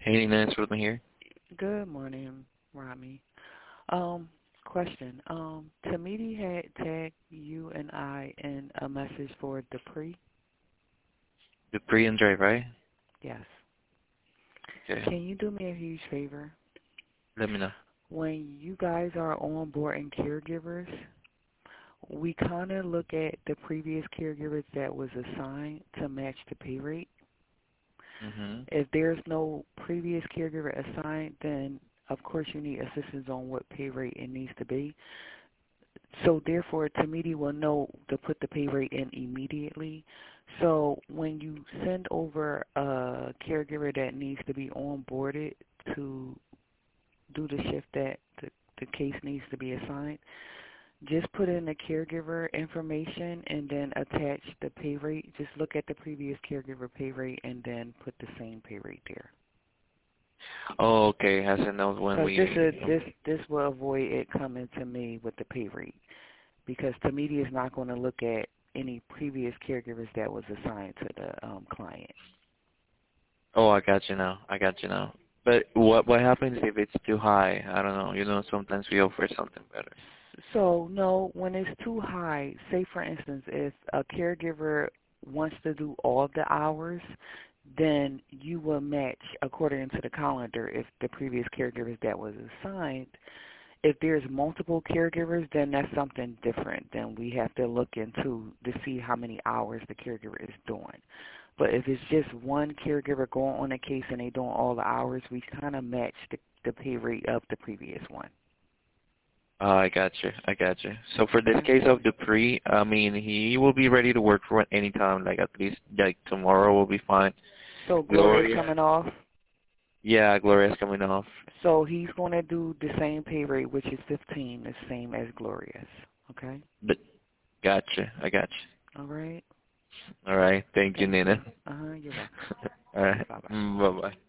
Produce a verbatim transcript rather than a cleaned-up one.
Hey, Nance, with me here. Good morning, Rami. Um, question. Um, Tamiti had tagged you and I in a message for Dupree. Dupree and Dre, right? Yes. Okay. Can you do me a huge favor? Let me know. When you guys are onboarding caregivers, we kind of look at the previous caregivers that was assigned to match the pay rate. Mm-hmm. If there's no previous caregiver assigned, then of course you need assistance on what pay rate it needs to be. So therefore, Tamiti will know to put the pay rate in immediately. So when you send over a caregiver that needs to be onboarded to do the shift that the, the case needs to be assigned, just put in the caregiver information and then attach the pay rate. Just look at the previous caregiver pay rate and then put the same pay rate there. Oh, okay. As in those when Because this we. is this this will avoid it coming to me with the pay rate. Because Tamiti is not going to look at any previous caregivers that was assigned to the um, client. Oh, I got you now. I got you now. But what what happens if it's too high? I don't know. You know, sometimes we offer something better. So, no, when it's too high, say for instance, if a caregiver wants to do all the hours, then you will match according to the calendar if the previous caregivers that was assigned. If there's multiple caregivers, then that's something different. Then we have to look into to see how many hours the caregiver is doing. But if it's just one caregiver going on a case and they doing all the hours, we kind of match the, the pay rate of the previous one. Oh, I got you. I got you. So for this Okay. case of Dupree, I mean, he will be ready to work for any time. Like at least like tomorrow will be fine. So Gloria's Gloria. coming off. Yeah, Gloria's coming off. So he's going to do the same pay rate, which is fifteen, the same as Gloria's. Okay? But gotcha. I got you. All right. All right. Thank you, Thank Nina. you. Uh-huh. You're welcome. All right. Bye-bye. Bye bye.